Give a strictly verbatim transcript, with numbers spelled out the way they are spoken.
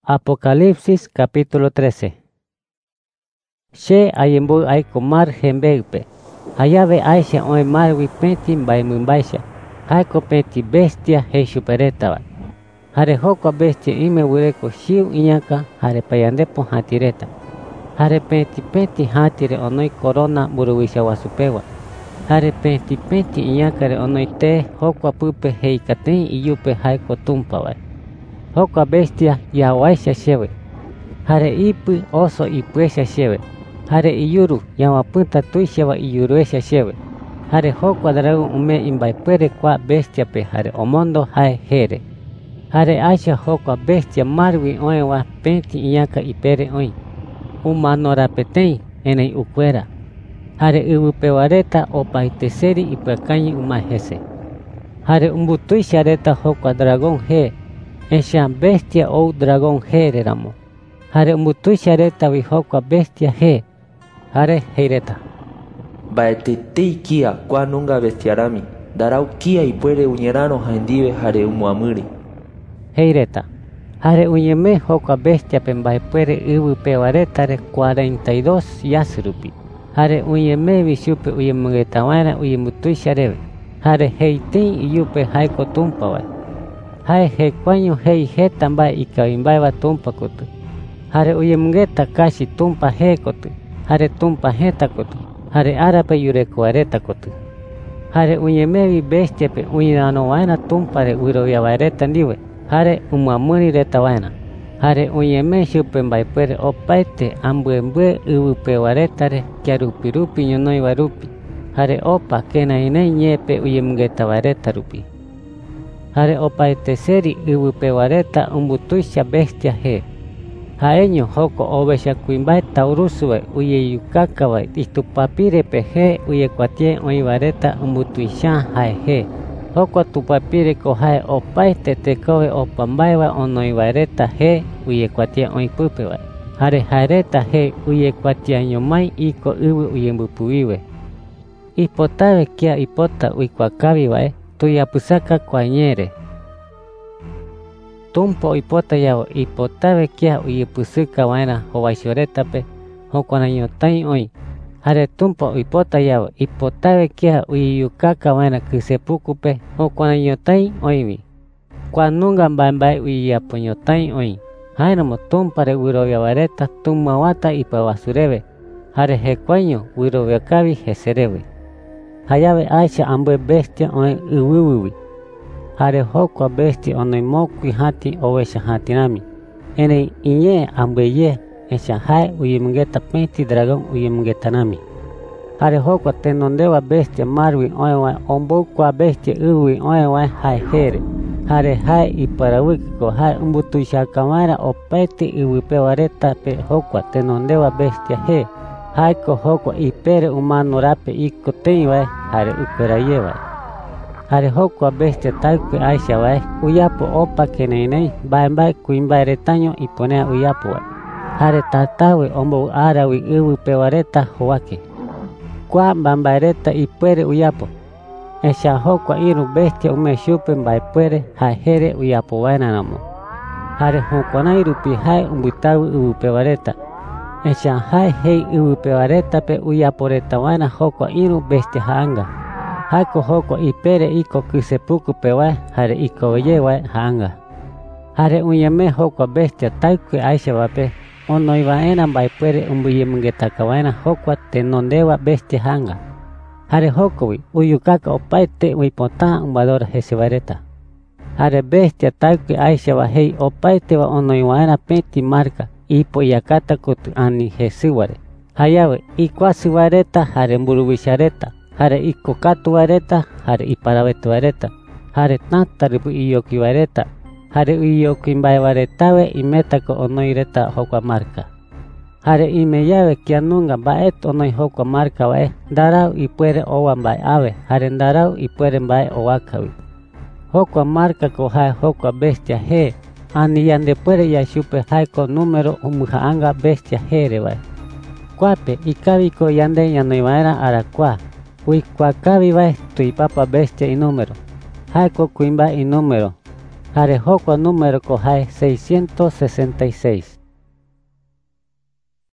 Apocalipsis capítulo trece. She ayembu ay kumar hembeupe. Hayave aisha oe marwi penti baimumbaisha. Haiko penti bestia he superetaba. Hare hokwa bestia ime wureko shiu iñaka hare payandepo hatireta. Hare penti penti hatire onoi corona buruwisha wasupewa. Hare penti penti iñakare onoi te hokwa pupe heikatei iyupe haiko tumpawa. Hokwa bestia yawaisha shewe. Hare ipu oso ipuesha shewe. Hare iyuru yawapunta tuishewa iyuruesha shewe. Hare hokwa dragón ume imbaipere kwa bestia pe hare omondo hae here. Hare aisha hokwa bestia marwi oewa penti iñaka ipere oi. Umano rapetei enei ukwera. Hare ubupewareta opaiteseri ipuakanyi umahese. Hare umbutuishareta hokwa dragón he. Esha bestia ou dragón he ramo. Hare umbutuishareta wihokwa bestia he. Hare heireta. Baetetei kia kwa nunga bestiarami. Darau kia ipuere uñerano jaendive hare umuamuri. Heireta. Hare uñeme hokwa bestia pembaepuere ubu pewaretare cuarenta y dos yasurupi. Hare uñeme vishupe uyemugetawana uyemutuishareve. Hare heitei iyupe haiko tumpawa. Hae hekwaño hei hetamba ikawimbaiwa tumpa kutu. Hare uyemungeta kashi tumpa he kutu. Hare tumpa heta kutu. Hare arape yurekuareta kutu. Hare uñemevi bestia pe uñirano waina tumpa re uiroviavareta ndiwe. Hare umuamuri reta waina. Hare uñeme shupe mbaipuere opaite ambuembue ubupewaretare kiarupirupi ñonoiwarupi. Hare opa kenainei ñepe uyemungeta vareta rupi. Hare opaite seri ubupewareta umbutuisha bestia he. Haeño hoko obesha kuimbai taurusuwe uye yukakawa istupapire pe he uye kuatie oivareta umbutuisha hae he. Hoko tupapire ko hae opaite tekowe opambaiwa onoivareta he uye kuatie oipupewa. Hare hareta he uye kuatia ñomai iko ubu uyembupuiwe. Ipotawe kia ipota uikuakaviwae. Tuyapusaka kwañere. Tumpo ipota yao ipotawe kia uyepusuka waina howaishoreta pe hokwanañotai oi. Hare tumpo ipota yao ipotawe kia uyeyukaka waina kusepuku pe hokwanañotai oiwi. Kwa nunga mbambai uyeyapoñotai oi. Hainamo tumpare uroviavareta tumawata ipawasureve. Hare hekwaño uroviakavi heserewe. Hayave aisha ambue bestia oe uwiwiwi. Hare hokwa bestia onoi mokui hati owesha hatinami. Ene inye ambue ye esha hae uyemungeta penti dragón uyemungetanami. Hare hokwa tenondewa bestia marwi oewa ombukwa bestia uwi oewa hae here. Hare hae iparawikiko hae umbutuishakamara opaite uwipewareta pe hokwa tenondewa bestia he. Haiko hokwa ipere umano rape iko teiwae hare ukerayewae. Hare hokwa bestia taikwe aisha wae uyapo opa keneinei baembae kuimbae retaño iponea uyapo wae. Hare tatawe ombo arawi uwu pewareta hoake. Kwa bambaereta ipere uyapo. Esha hokwa iru bestia ume shupe mbaepuere haere uyapo waena namo. Hare hokwa nairupi hae umbutawi uwu pewareta. Esha hae hei ubupewareta pe uyaporeta waina hokwa iru bestia haanga. Haiko hokwa ipere iko kusepuku pewae hare iko weyewae haanga. Hare unyeme hokwa bestia taikwe aisha wape onoiwaena mbaipuere umbuyemungetaka waina hokwa tenondewa bestia haanga. Hare hokwi uyukaka opaite uipota umbadora hesivareta. Hare bestia taikwe aisha wa hei opaite wa onoiwaena penti marka. Ipo yakata kutu ani jesuware. Hayawe ikuasuwareta hare mburuwishareta. Hare ikokatuwareta hare iparawetuwareta. Hare tantaripu iyokiwareta. Hare iyokimbaewaretawe imetako onoireta hokwa marka. Hare imeyawe kianunga baet onoi hokwa marka wae. Darau ipuere owa mbae awe. Hare darau ipuere mbae owakawi. Hokwa marka ko hae hokwa bestia he. Ani yande puere ya shupe haiko numero umuhaanga bestia here wae. Kuape ikaviko yande yanoiwaera arakua. Uikuakavi wae tuipapa bestia i numero. Haiko kuimba i numero. Jare hokua número kohai seiscientos sesenta y seis.